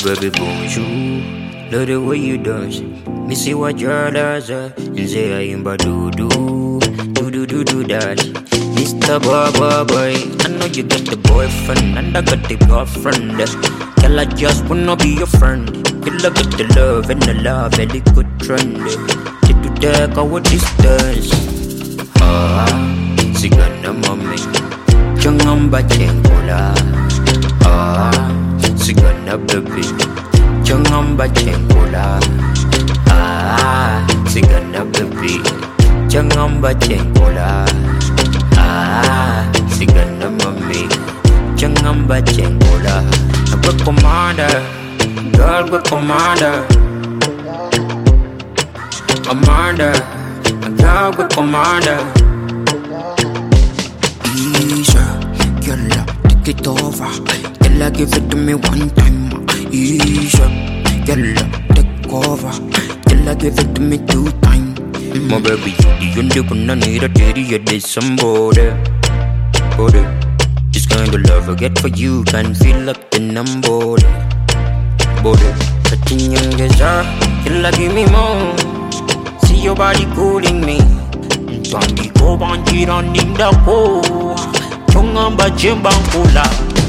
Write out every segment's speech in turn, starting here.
baby bonjour. Love the way you dance. Me see what your does, and say I am do that. Mr. Boy, I know you got the boyfriend and I got the girlfriend. Girl, I just wanna be your friend. You look at the love and the love, very good trend. Did you take our distance? Sigana mami, jangan bacengkola. Sigana baby, jangan bacengkola. Sigana baby, jangan bacengkola. Sigana mami, jangan bacengkola. We're commander, girl, we're commander. Commander, girl, we're commander. Easy, girl, take it over. Girl, give it to me one time. Easy, girl, take over. Girl, give it to me 2 times. My baby, you the only one I need. I did it, there's somebody. This kind of love I get for you can feel up the number. Touching your desire, you like give me more. See your body cooling me. Don't be go banji on in the hole. Chunga ba jimbang kula.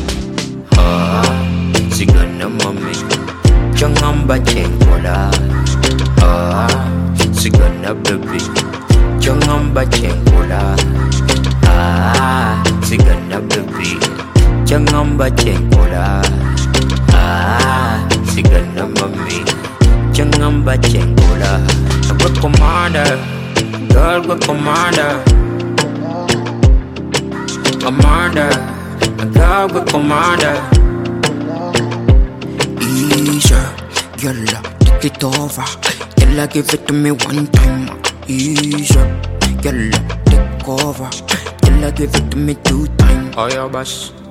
Sigana mami, chunga ba jengkola. Sigana baby, chunga ba jengkola. Sigana baby, jangan bacengkola. Sigana mami, jangan bacengkola. We're commander, girl, we're commander. Commander, girl, we're commander. Easy, girl, take it over. Girl, give it to me 1 time. Easy, girl, take over. Girl, give it to me 2 times. Oh yeah, boss.